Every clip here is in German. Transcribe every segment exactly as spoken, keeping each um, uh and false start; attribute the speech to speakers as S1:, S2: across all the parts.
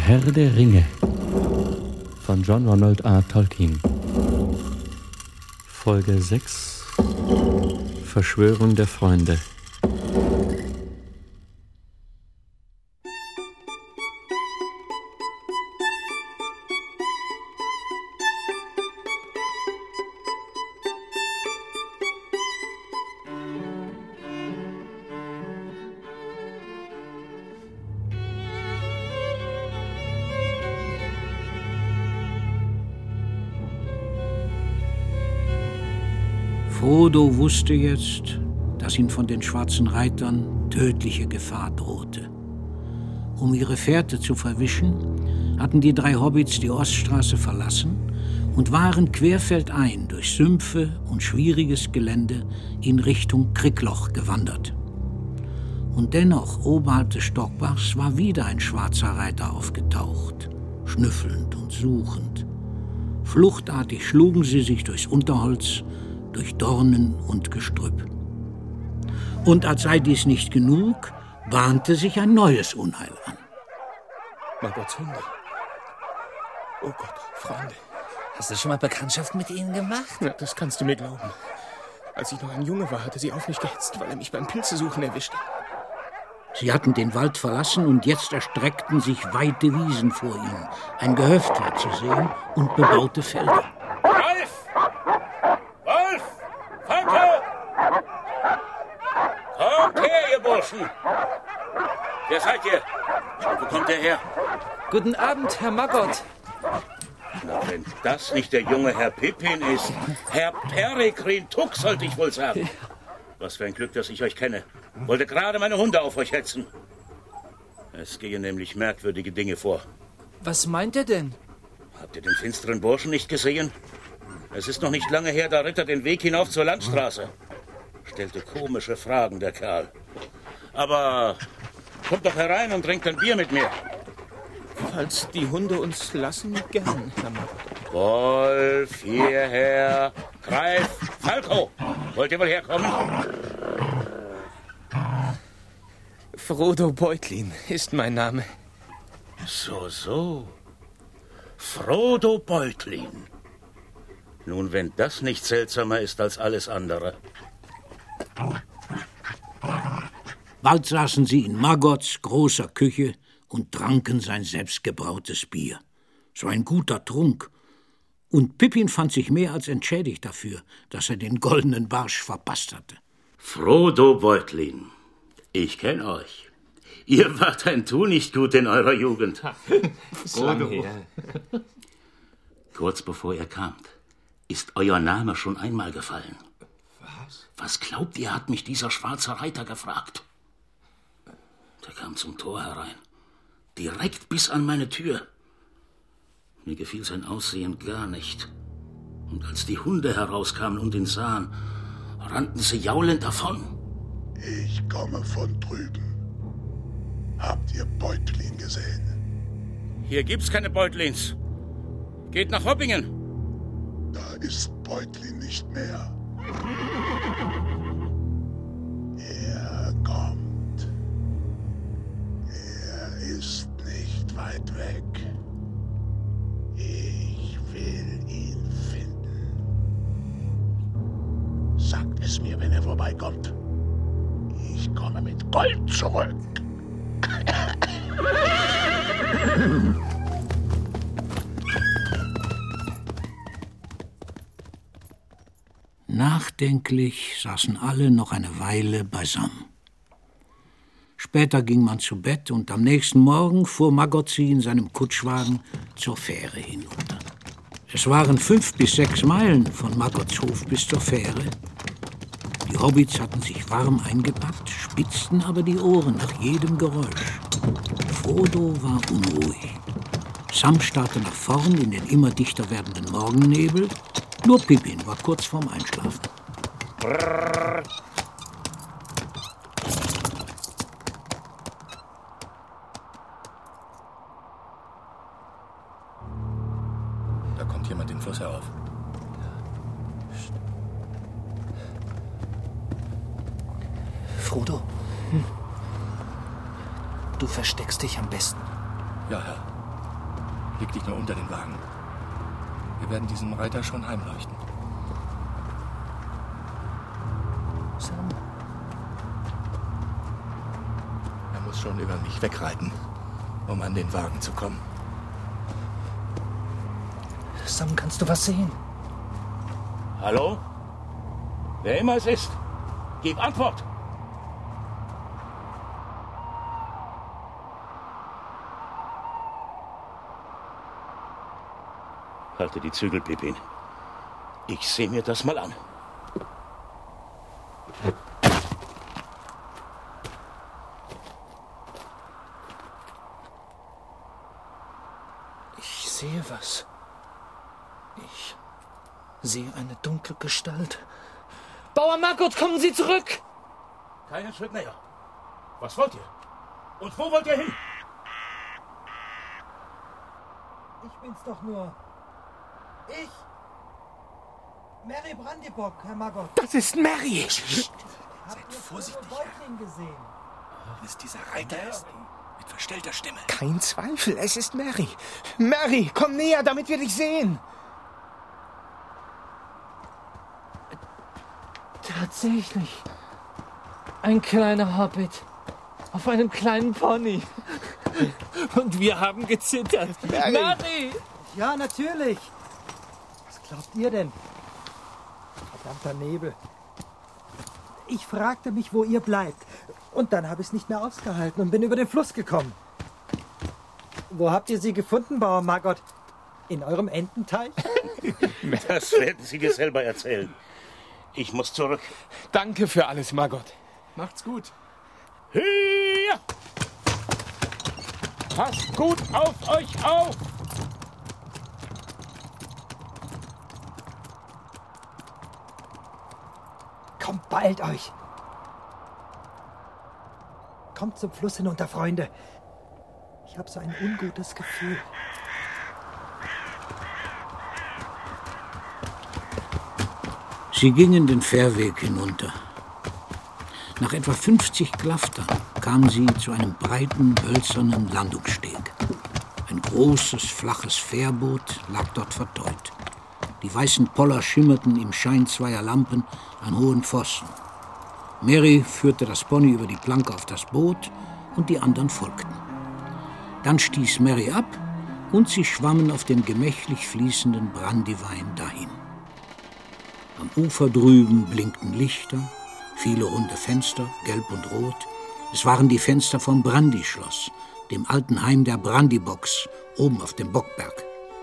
S1: Herr der Ringe von John Ronald R. Tolkien. Folge sechs. Verschwörung der Freunde.
S2: Frodo wusste jetzt, dass ihm von den schwarzen Reitern tödliche Gefahr drohte. Um ihre Fährte zu verwischen, hatten die drei Hobbits die Oststraße verlassen und waren querfeldein durch Sümpfe und schwieriges Gelände in Richtung Krickloch gewandert. Und dennoch, oberhalb des Stockbachs, war wieder ein schwarzer Reiter aufgetaucht, schnüffelnd und suchend. Fluchtartig schlugen sie sich durchs Unterholz, durch Dornen und Gestrüpp. Und als sei dies nicht genug, bahnte sich ein neues Unheil an.
S3: Maggots Hunde. Oh Gott, Freunde.
S4: Hast du schon mal Bekanntschaft mit ihnen gemacht?
S3: Ja, das kannst du mir glauben. Als ich noch ein Junge war, hatte sie auf mich gehetzt, weil er mich beim Pilzesuchen erwischte.
S2: Sie hatten den Wald verlassen und jetzt erstreckten sich weite Wiesen vor ihnen. Ein Gehöft war zu sehen und bebaute Felder.
S5: Ralf! Wolf! Falco! Kommt her, ihr Burschen! Wer seid ihr? Und wo kommt ihr her?
S4: Guten Abend, Herr Maggott.
S5: Na, wenn das nicht der junge Herr Pippin ist. Herr Peregrin Tuck, sollte ich wohl sagen. Was für ein Glück, dass ich euch kenne. Wollte gerade meine Hunde auf euch hetzen. Es gehen nämlich merkwürdige Dinge vor.
S4: Was meint er denn?
S5: Habt ihr den finsteren Burschen nicht gesehen? Es ist noch nicht lange her, da ritt er den Weg hinauf zur Landstraße. Stellte komische Fragen, der Kerl. Aber kommt doch herein und trinkt ein Bier mit mir.
S3: Falls die Hunde uns lassen, gern, Herr Maggott.
S5: Wolf, hierher. Greif, Falco, wollt ihr wohl herkommen?
S3: Frodo Beutlin ist mein Name.
S5: So, so. Frodo Beutlin. Nun, wenn das nicht seltsamer ist als alles andere.
S2: Bald saßen sie in Maggotts großer Küche und tranken sein selbstgebrautes Bier. So ein guter Trunk. Und Pippin fand sich mehr als entschädigt dafür, dass er den goldenen Barsch verpasst hatte.
S5: Frodo Beutlin, ich kenne euch. Ihr wart ein Tunichtgut in eurer Jugend.
S3: Lang her.
S5: Kurz bevor ihr kamt, ist euer Name schon einmal gefallen.
S3: Was?
S5: Was glaubt ihr, hat mich dieser schwarze Reiter gefragt? Der kam zum Tor herein, direkt bis an meine Tür. Mir gefiel sein Aussehen gar nicht. Und als die Hunde herauskamen und ihn sahen, rannten sie jaulend davon.
S6: Ich komme von drüben. Habt ihr Beutlin gesehen?
S5: Hier gibt's keine Beutlins. Geht nach Hoppingen.
S6: Da ist Beutlin nicht mehr. Er kommt. Er ist nicht weit weg. Ich will ihn finden. Sagt es mir, wenn er vorbeikommt. Ich komme mit Gold zurück.
S2: Nachdenklich saßen alle noch eine Weile beisammen. Später ging man zu Bett und am nächsten Morgen fuhr Maggott sie in seinem Kutschwagen zur Fähre hinunter. Es waren fünf bis sechs Meilen von Maggotts Hof bis zur Fähre. Die Hobbits hatten sich warm eingepackt, spitzten aber die Ohren nach jedem Geräusch. Frodo war unruhig. Sam starrte nach vorn in den immer dichter werdenden Morgennebel. Nur Pippin war kurz vorm Einschlafen.
S5: Brrr.
S3: Da kommt jemand den Fluss herauf.
S4: Frodo, hm. Du versteckst dich am besten.
S3: Ja, Herr. Leg dich nur unter den Wagen. Wir werden diesen Reiter schon heimleuchten.
S4: Sam.
S3: Er muss schon über mich wegreiten, um an den Wagen zu kommen.
S4: Sam, kannst du was sehen?
S5: Hallo? Wer immer es ist, gib Antwort! Halte die Zügel, Pippin. Ich sehe mir das mal an.
S4: Ich sehe was. Ich sehe eine dunkle Gestalt. Bauer Margot, kommen Sie zurück!
S5: Keinen Schritt näher. Was wollt ihr? Und wo wollt ihr hin?
S7: Ich bin's doch nur. Ich. Mary Brandybock, Herr Margot.
S3: Das ist Mary!
S7: Habt ihr
S3: vorsichtig,
S7: früher Säugling gesehen?
S3: Wenn es dieser Reiter ist, mit verstellter Stimme. Kein Zweifel, es ist Mary. Mary, komm näher, damit wir dich sehen.
S4: Tatsächlich. Ein kleiner Hobbit. Auf einem kleinen Pony. Und wir haben gezittert.
S3: Mary!
S4: Mary!
S7: Ja, natürlich. Was glaubt ihr denn? Verdammter Nebel. Ich fragte mich, wo ihr bleibt. Und dann habe ich es nicht mehr ausgehalten und bin über den Fluss gekommen. Wo habt ihr sie gefunden, Bauer Margot? In eurem Ententeich?
S5: Das werden Sie dir selber erzählen. Ich muss zurück.
S3: Danke für alles, Margot. Macht's gut.
S5: Hier! Passt gut auf euch auf!
S7: Kommt, beeilt euch! Kommt zum Fluss hinunter, Freunde. Ich habe so ein ungutes Gefühl.
S2: Sie gingen den Fährweg hinunter. Nach etwa fünfzig Klaftern kamen sie zu einem breiten, hölzernen Landungssteg. Ein großes, flaches Fährboot lag dort vertäut. Die weißen Poller schimmerten im Schein zweier Lampen an hohen Pfosten. Mary führte das Pony über die Planke auf das Boot und die anderen folgten. Dann stieß Mary ab und sie schwammen auf dem gemächlich fließenden Brandywein dahin. Am Ufer drüben blinkten Lichter, viele runde Fenster, gelb und rot. Es waren die Fenster vom Brandyschloss, dem alten Heim der Brandybocks, oben auf dem Bockberg.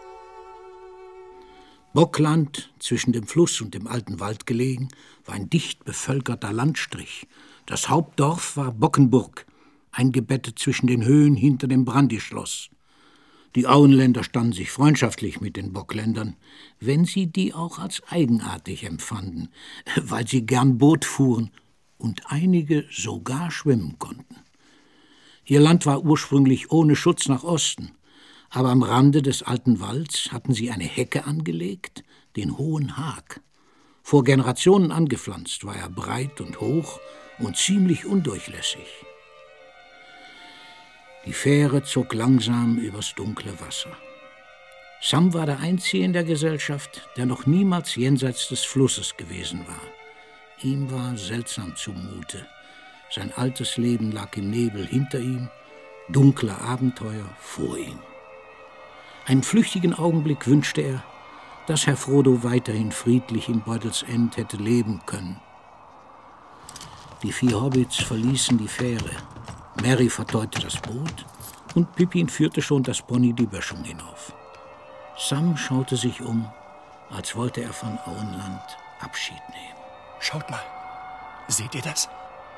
S2: Bockland, zwischen dem Fluss und dem alten Wald gelegen, war ein dicht bevölkerter Landstrich. Das Hauptdorf war Bockenburg, eingebettet zwischen den Höhen hinter dem Brandyschloss. Die Auenländer standen sich freundschaftlich mit den Bockländern, wenn sie die auch als eigenartig empfanden, weil sie gern Boot fuhren und einige sogar schwimmen konnten. Ihr Land war ursprünglich ohne Schutz nach Osten, aber am Rande des alten Walds hatten sie eine Hecke angelegt, den Hohen Haag. Vor Generationen angepflanzt, war er breit und hoch und ziemlich undurchlässig. Die Fähre zog langsam übers dunkle Wasser. Sam war der Einzige in der Gesellschaft, der noch niemals jenseits des Flusses gewesen war. Ihm war seltsam zumute. Sein altes Leben lag im Nebel hinter ihm, dunkle Abenteuer vor ihm. Einen flüchtigen Augenblick wünschte er, dass Herr Frodo weiterhin friedlich in Beutelsend hätte leben können. Die vier Hobbits verließen die Fähre. Mary verteute das Boot und Pippin führte schon das Pony die Böschung hinauf. Sam schaute sich um, als wollte er von Auenland Abschied nehmen.
S3: Schaut mal. Seht ihr das?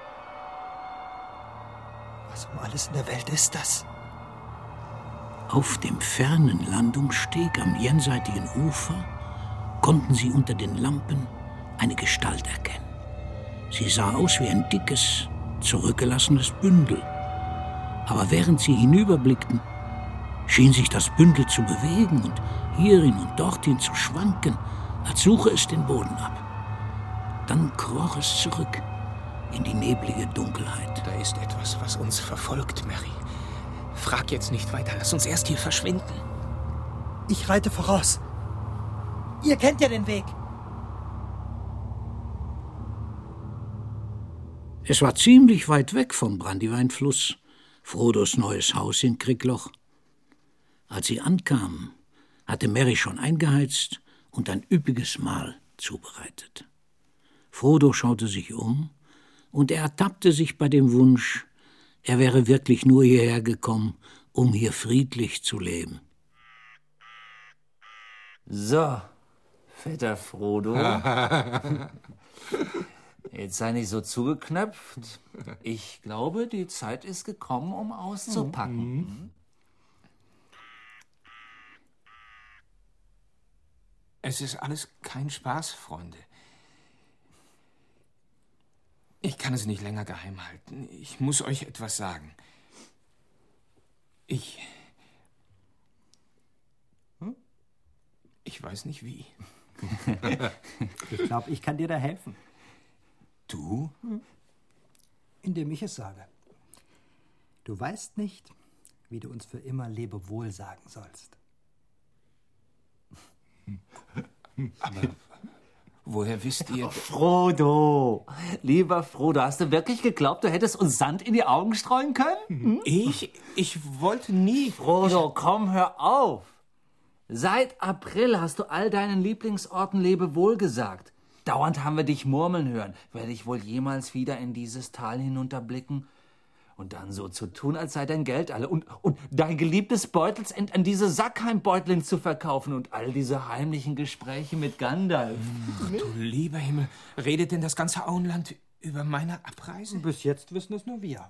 S7: Was um alles in der Welt ist das?
S2: Auf dem fernen Landungssteg am jenseitigen Ufer konnten sie unter den Lampen eine Gestalt erkennen. Sie sah aus wie ein dickes, zurückgelassenes Bündel. Aber während sie hinüberblickten, schien sich das Bündel zu bewegen und hierin und dorthin zu schwanken, als suche es den Boden ab. Dann kroch es zurück in die neblige Dunkelheit.
S3: Da ist etwas, was uns verfolgt, Mary. Frag jetzt nicht weiter, lass uns erst hier verschwinden.
S7: Ich reite voraus. Ihr kennt ja den Weg.
S2: Es war ziemlich weit weg vom Brandyweinfluss, Frodos neues Haus in Kriegloch. Als sie ankamen, hatte Merry schon eingeheizt und ein üppiges Mahl zubereitet. Frodo schaute sich um und er ertappte sich bei dem Wunsch, er wäre wirklich nur hierher gekommen, um hier friedlich zu leben.
S8: So, fetter Frodo. Jetzt sei nicht so zugeknöpft. Ich glaube, die Zeit ist gekommen, um auszupacken. Mhm.
S3: Es ist alles kein Spaß, Freunde. Ich kann es nicht länger geheim halten. Ich muss euch etwas sagen. Ich... Hm? Ich weiß nicht wie.
S7: Ich glaube, ich kann dir da helfen.
S3: Du?
S7: Indem ich es sage. Du weißt nicht, wie du uns für immer Lebewohl sagen sollst.
S3: Aber woher wisst ihr...
S8: Frodo! Lieber Frodo, hast du wirklich geglaubt, du hättest uns Sand in die Augen streuen können? Hm?
S3: Ich? Ich wollte nie...
S8: Frodo, komm, hör auf! Seit April hast du all deinen Lieblingsorten Lebewohl gesagt. Dauernd haben wir dich murmeln hören. Werde ich wohl jemals wieder in dieses Tal hinunterblicken? Und dann so zu tun, als sei dein Geld alle. Und, und dein geliebtes Beutelsend an diese Sackheim-Beutlin zu verkaufen. Und all diese heimlichen Gespräche mit Gandalf.
S3: Ach, du lieber Himmel. Redet denn das ganze Auenland über meine Abreise?
S7: Bis jetzt wissen es nur wir.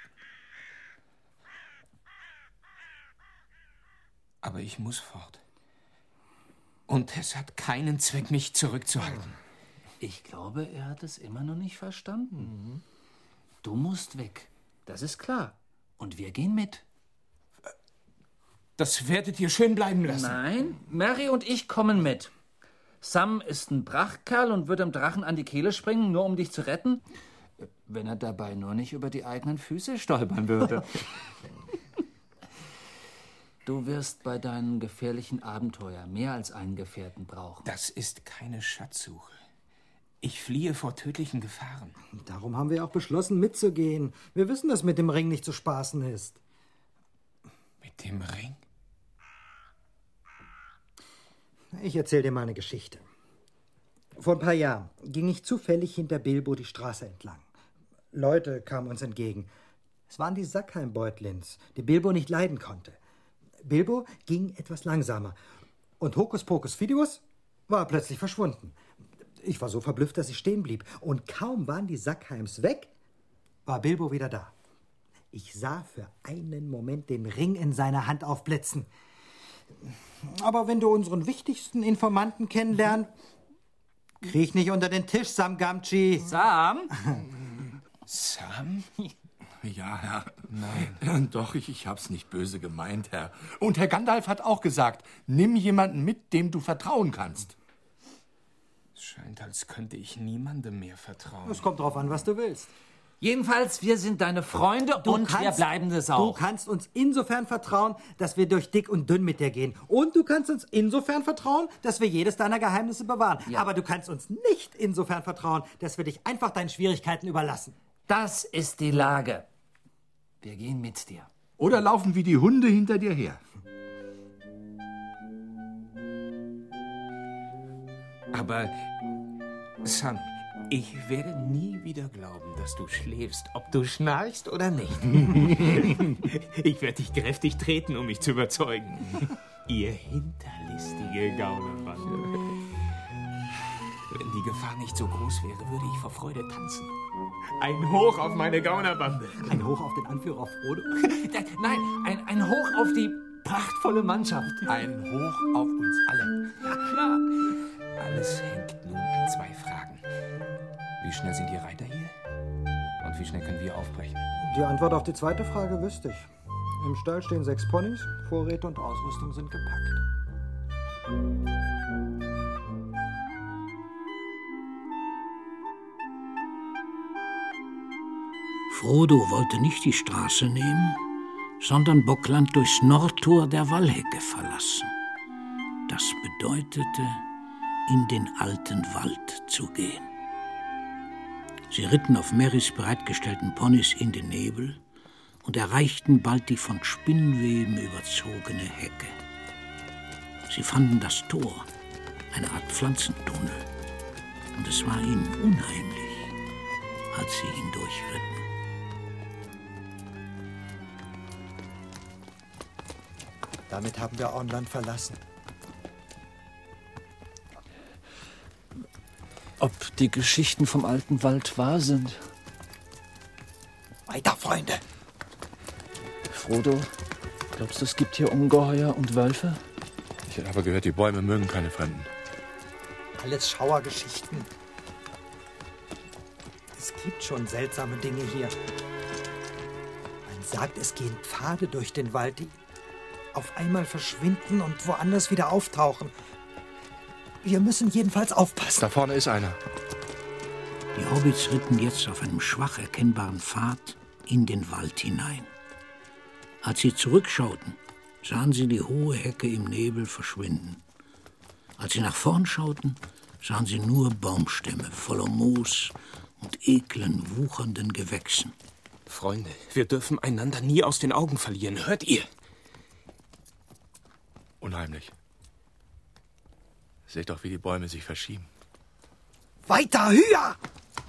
S3: Aber ich muss fort. Und es hat keinen Zweck, mich zurückzuhalten.
S8: Ich glaube, er hat es immer noch nicht verstanden. Mhm. Du musst weg. Das ist klar. Und wir gehen mit.
S3: Das werdet ihr schön bleiben lassen.
S8: Nein, Merry und ich kommen mit. Sam ist ein Prachtkerl und wird dem Drachen an die Kehle springen, nur um dich zu retten. Wenn er dabei nur nicht über die eigenen Füße stolpern würde. Du wirst bei deinem gefährlichen Abenteuer mehr als einen Gefährten brauchen.
S3: Das ist keine Schatzsuche. Ich fliehe vor tödlichen Gefahren.
S7: Darum haben wir auch beschlossen, mitzugehen. Wir wissen, dass mit dem Ring nicht zu spaßen ist.
S3: Mit dem Ring?
S7: Ich erzähle dir mal eine Geschichte. Vor ein paar Jahren ging ich zufällig hinter Bilbo die Straße entlang. Leute kamen uns entgegen. Es waren die Sackheim-Beutlins, die Bilbo nicht leiden konnte. Bilbo ging etwas langsamer. Und Hokuspokus Fidibus war plötzlich verschwunden. Ich war so verblüfft, dass ich stehen blieb. Und kaum waren die Sackheims weg, war Bilbo wieder da. Ich sah für einen Moment den Ring in seiner Hand aufblitzen. Aber wenn du unseren wichtigsten Informanten kennenlernst, krieg ich nicht unter den Tisch, Sam Gamgee.
S8: Sam?
S3: Sam?
S6: Ja, Herr. Nein. Doch, ich, ich hab's nicht böse gemeint, Herr. Und Herr Gandalf hat auch gesagt, nimm jemanden mit, dem du vertrauen kannst.
S3: Es scheint, als könnte ich niemandem mehr vertrauen.
S7: Es kommt drauf an, was du willst.
S8: Jedenfalls, wir sind deine Freunde
S7: Du
S8: und
S7: kannst,
S8: wir bleiben es auch.
S7: Du kannst uns insofern vertrauen, dass wir durch dick und dünn mit dir gehen. Und du kannst uns insofern vertrauen, dass wir jedes deiner Geheimnisse bewahren. Ja. Aber du kannst uns nicht insofern vertrauen, dass wir dich einfach deinen Schwierigkeiten überlassen.
S8: Das ist die Lage. Wir gehen mit dir.
S6: Oder laufen wie die Hunde hinter dir her.
S3: Aber, Sam, ich werde nie wieder glauben, dass du schläfst, ob du schnarchst oder nicht. Ich werde dich kräftig treten, um mich zu überzeugen. Ihr hinterlistige Gaunerbande. Wenn die Gefahr nicht so groß wäre, würde ich vor Freude tanzen. Ein Hoch auf meine Gaunerbande.
S7: Ein Hoch auf den Anführer Frodo?
S8: Nein, ein, ein Hoch auf die prachtvolle Mannschaft.
S6: Ein Hoch auf uns alle.
S8: Ja, klar.
S3: Alles hängt nun an zwei Fragen. Wie schnell sind die Reiter hier? Und wie schnell können wir aufbrechen?
S7: Die Antwort auf die zweite Frage wüsste ich. Im Stall stehen sechs Ponys, Vorräte und Ausrüstung sind gepackt.
S2: Frodo wollte nicht die Straße nehmen, sondern Bockland durchs Nordtor der Wallhecke verlassen. das bedeutete, in den alten Wald zu gehen. Sie ritten auf Marys bereitgestellten Ponys in den Nebel und erreichten bald die von Spinnweben überzogene Hecke. Sie fanden das Tor, eine Art Pflanzentunnel, und es war ihnen unheimlich, als sie hindurchritten.
S7: Damit haben wir Ornland verlassen.
S8: Ob die Geschichten vom alten Wald wahr sind?
S7: Weiter, Freunde!
S8: Frodo, glaubst du, es gibt hier Ungeheuer und Wölfe?
S6: Ich habe gehört, die Bäume mögen keine Fremden.
S7: Alles Schauergeschichten. Es gibt schon seltsame Dinge hier. Man sagt, es gehen Pfade durch den Wald, die auf einmal verschwinden und woanders wieder auftauchen. Wir müssen jedenfalls aufpassen.
S6: Da vorne ist einer.
S2: Die Hobbits ritten jetzt auf einem schwach erkennbaren Pfad in den Wald hinein. Als sie zurückschauten, sahen sie die hohe Hecke im Nebel verschwinden. Als sie nach vorn schauten, sahen sie nur Baumstämme voller Moos und eklen, wuchernden Gewächsen.
S3: Freunde, wir dürfen einander nie aus den Augen verlieren. Hört ihr?
S6: Unheimlich. Seht doch, wie die Bäume sich verschieben.
S7: Weiter, höher!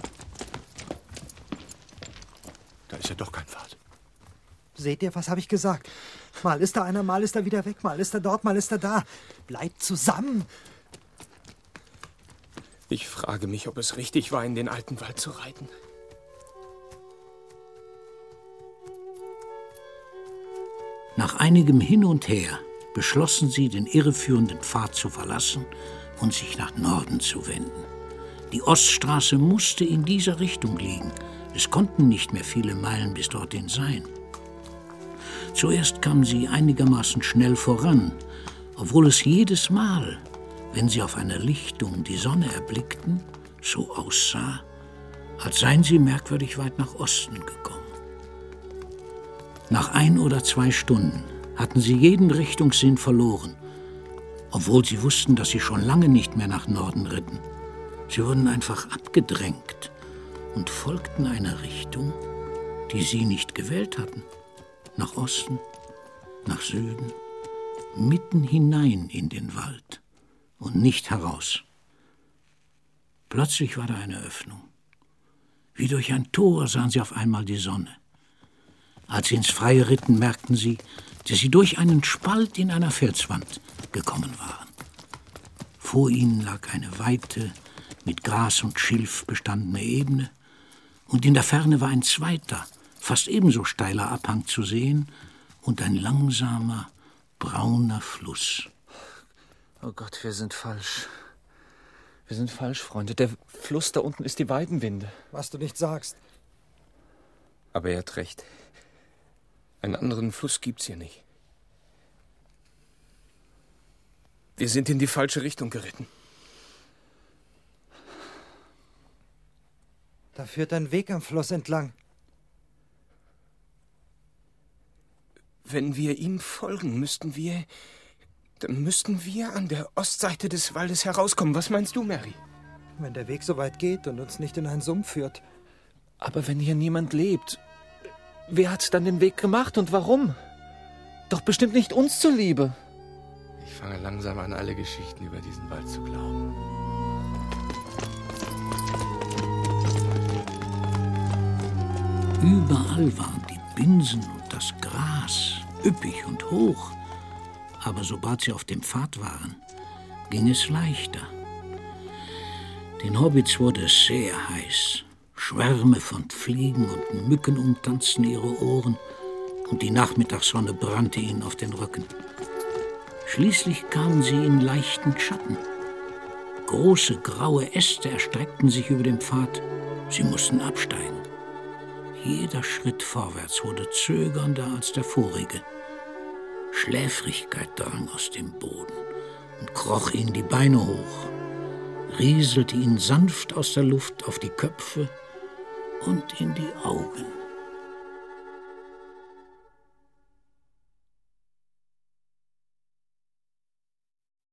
S6: Da ist ja doch kein Pfad.
S7: Seht ihr, was habe ich gesagt? Mal ist da einer, mal ist er wieder weg, mal ist er dort, mal ist er da. Bleibt zusammen!
S3: Ich frage mich, ob es richtig war, in den alten Wald zu reiten.
S2: Nach einigem Hin und Her beschlossen sie, den irreführenden Pfad zu verlassen und sich nach Norden zu wenden. Die Oststraße musste in dieser Richtung liegen. Es konnten nicht mehr viele Meilen bis dorthin sein. Zuerst kamen sie einigermaßen schnell voran, obwohl es jedes Mal, wenn sie auf einer Lichtung die Sonne erblickten, so aussah, als seien sie merkwürdig weit nach Osten gekommen. Nach ein oder zwei Stunden hatten sie jeden Richtungssinn verloren, obwohl sie wussten, dass sie schon lange nicht mehr nach Norden ritten. Sie wurden einfach abgedrängt und folgten einer Richtung, die sie nicht gewählt hatten. Nach Osten, nach Süden, mitten hinein in den Wald und nicht heraus. Plötzlich war da eine Öffnung. Wie durch ein Tor sahen sie auf einmal die Sonne. Als sie ins Freie ritten, merkten sie, dass sie durch einen Spalt in einer Felswand gekommen waren. Vor ihnen lag eine weite, mit Gras und Schilf bestandene Ebene, und in der Ferne war ein zweiter, fast ebenso steiler Abhang zu sehen und ein langsamer, brauner Fluss.
S8: Oh Gott, wir sind falsch. Wir sind falsch, Freunde. Der Fluss da unten ist die Weidenwinde.
S7: Was du nicht sagst.
S3: Aber er hat recht. Einen anderen Fluss gibt's hier nicht. Wir sind in die falsche Richtung geritten.
S7: Da führt ein Weg am Fluss entlang.
S3: Wenn wir ihm folgen, müssten wir... Dann müssten wir an der Ostseite des Waldes herauskommen. Was meinst du, Mary?
S7: Wenn der Weg so weit geht und uns nicht in einen Sumpf führt.
S8: Aber wenn hier niemand lebt, wer hat dann den Weg gemacht und warum? Doch bestimmt nicht uns zuliebe.
S6: Ich fange langsam an, alle Geschichten über diesen Wald zu glauben.
S2: Überall waren die Binsen und das Gras üppig und hoch. Aber sobald sie auf dem Pfad waren, ging es leichter. Den Hobbits wurde es sehr heiß. Schwärme von Fliegen und Mücken umtanzten ihre Ohren und die Nachmittagssonne brannte ihnen auf den Rücken. Schließlich kamen sie in leichten Schatten. Große graue Äste erstreckten sich über den Pfad. Sie mussten absteigen. Jeder Schritt vorwärts wurde zögernder als der vorige. Schläfrigkeit drang aus dem Boden und kroch ihnen die Beine hoch, rieselte ihnen sanft aus der Luft auf die Köpfe und in die Augen.